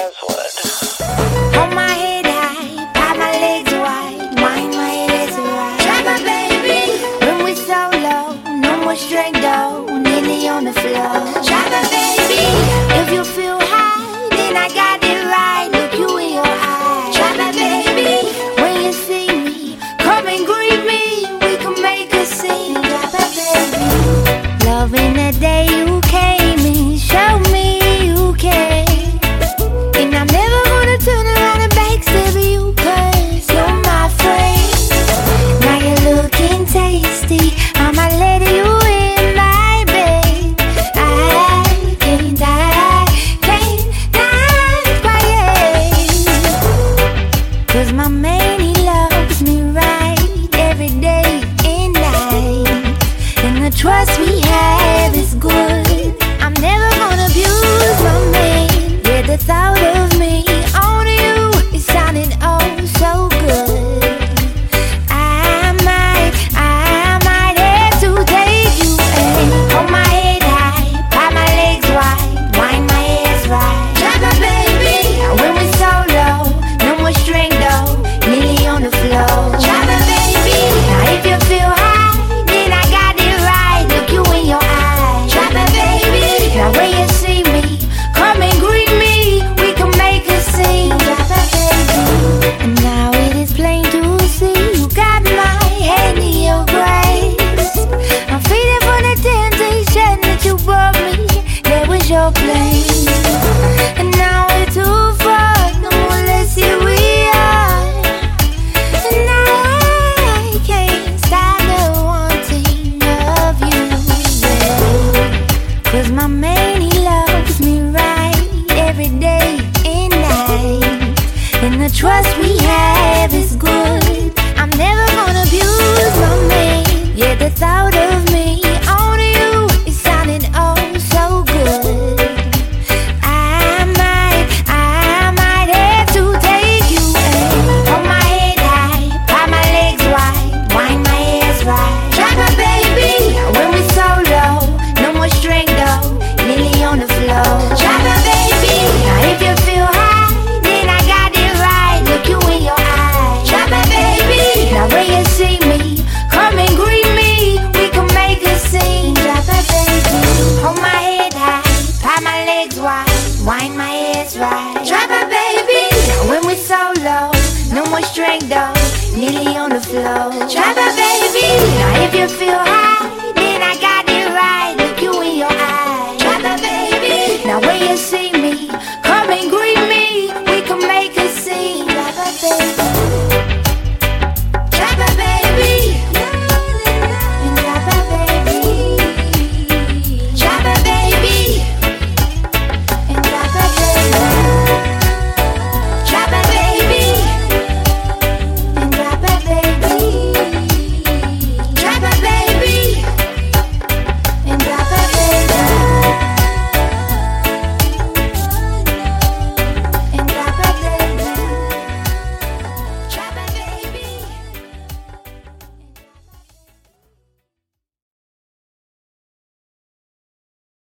Jazz would. Hold my head high, pop my legs wide, wind my head right. Try my baby. When we solo, no more strength though, nearly on the floor. Try my baby. If you feel high, then I got it right. Look you in your eyes. Try my baby. When you see me, come and greet me. We can make a scene. Try my baby. Loving the day you came and showed me you care. And I'm never gonna turn around and backstab you, 'cause you're my friend. Now you're looking tasty, I'ma let you in my bed. I can't die quiet, 'cause my man, he loves me right every day and night. And the trust we have is good. I'm never gonna abuse my man. Yeah, the thought of me on you is sounding oh so good. I might have to take you in. Hold my head high, pop my legs wide, wind my ass right. Try my baby. When we solo, no more string though, nearly on the floor. Try my baby. Now if you feel high, then I got it right. Look you in your eyes. Try my baby. Now when you see me, come and greet me. We can make a scene. Try my baby. And now it is plain to see you got my hand in your grace. I'm feeding for the temptation that you brought me. That was your place. And now we're too far. No more, let's see we are. And I can't stop the wanting of you, yeah. 'Cause my man, he loves me right every day and night. And the trust we have is good. I'm never gonna abuse my man. Yeah, the thought of me on you is sounding oh so good. I might have to take you in. Hold my head high, pop my legs wide, wind my ass right. Try my baby. When we solo, no more string though, nearly on the floor. Try my baby. Now if you feel high, then I got it right. Look you in your eyes. Try my baby. Now when you see me, come and greet me. We can make a scene. Try my baby. Hold my head high, pop my legs wide, wind my ass right. Try my baby. When we solo, no more strength though, nearly on the floor. Try my baby. Now if you feel high,